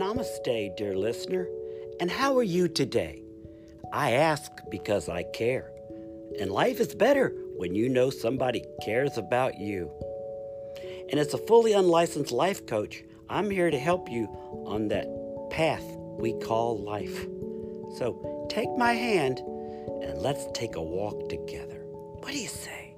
Namaste, dear listener. And how are you today? I ask because I care. And life is better when you know somebody cares about you. And as a fully unlicensed life coach, I'm here to help you on that path we call life. So take my hand and let's take a walk together. What do you say?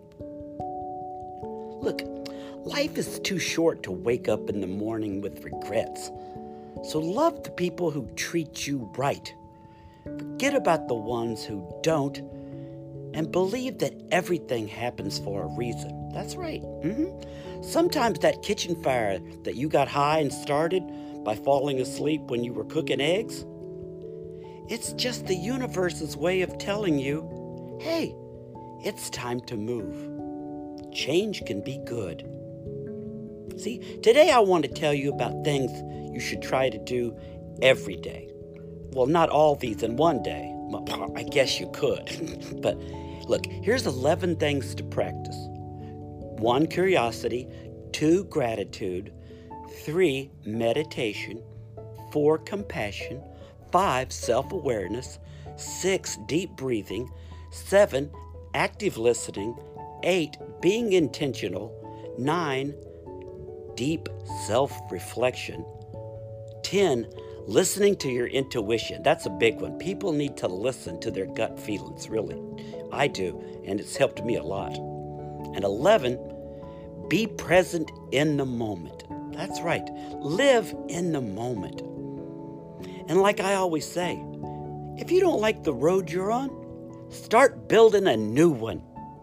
Look, life is too short to wake up in the morning with regrets. So love the people who treat you right. Forget about the ones who don't, and believe that everything happens for a reason. That's right. Sometimes that kitchen fire that you got high and started by falling asleep when you were cooking eggs, it's just the universe's way of telling you, hey, it's time to move. Change can be good. See, today I want to tell you about things you should try to do every day. Well, not all these in one day. Well, I guess you could. But look, here's 11 things to practice. 1, curiosity. 2, gratitude. 3, meditation. 4, compassion. 5, self-awareness. 6, deep breathing. 7, active listening. 8, being intentional. 9, deep self-reflection. 10, listening to your intuition. That's a big one. People need to listen to their gut feelings, really. I do, and it's helped me a lot. And 11, be present in the moment. That's right. Live in the moment. And like I always say, if you don't like the road you're on, start building a new one.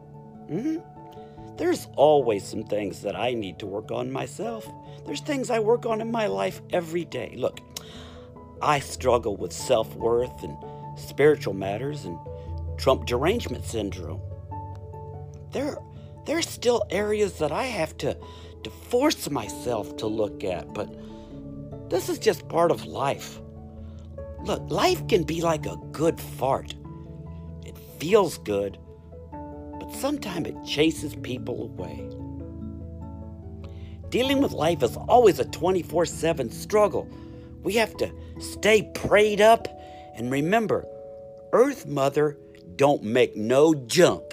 There's always some things that I need to work on myself. There's things I work on in my life every day. Look, I struggle with self-worth and spiritual matters and Trump derangement syndrome. There's still areas that I have to force myself to look at, but this is just part of life. Look, life can be like a good fart. It feels good, but sometimes it chases people away. Dealing with life is always a 24/7 struggle. We have to stay prayed up and remember, Earth Mother don't make no junk.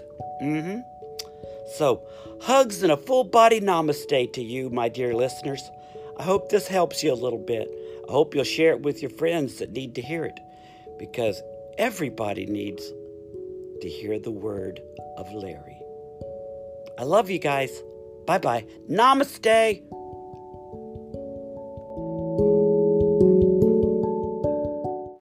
So, hugs and a full body namaste to you, my dear listeners. I hope this helps you a little bit. I hope you'll share it with your friends that need to hear it, because everybody needs to hear the word of Larry. I love you guys. Bye-bye. Namaste.